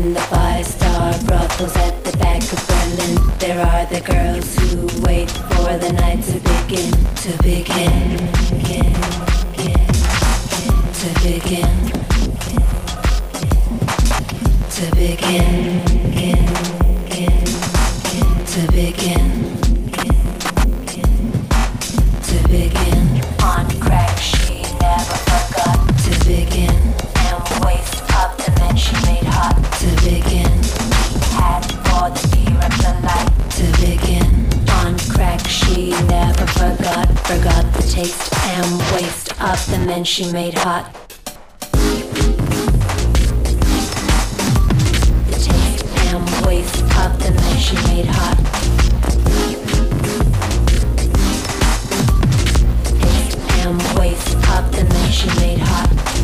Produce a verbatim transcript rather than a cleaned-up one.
in the five-star brothels at the back of Berlin. There are the girls who wait for the night to begin, to begin, begin, begin, to begin, to begin, begin, begin, to begin, to begin. On crack, she never forgot to begin, and waste up the men she made hot to begin. Had for the fear of the light to begin. On crack, she never forgot, forgot the taste and waste of the men she made hot. The taste and waste of the men she made hot. Taste and waste of the men she made hot.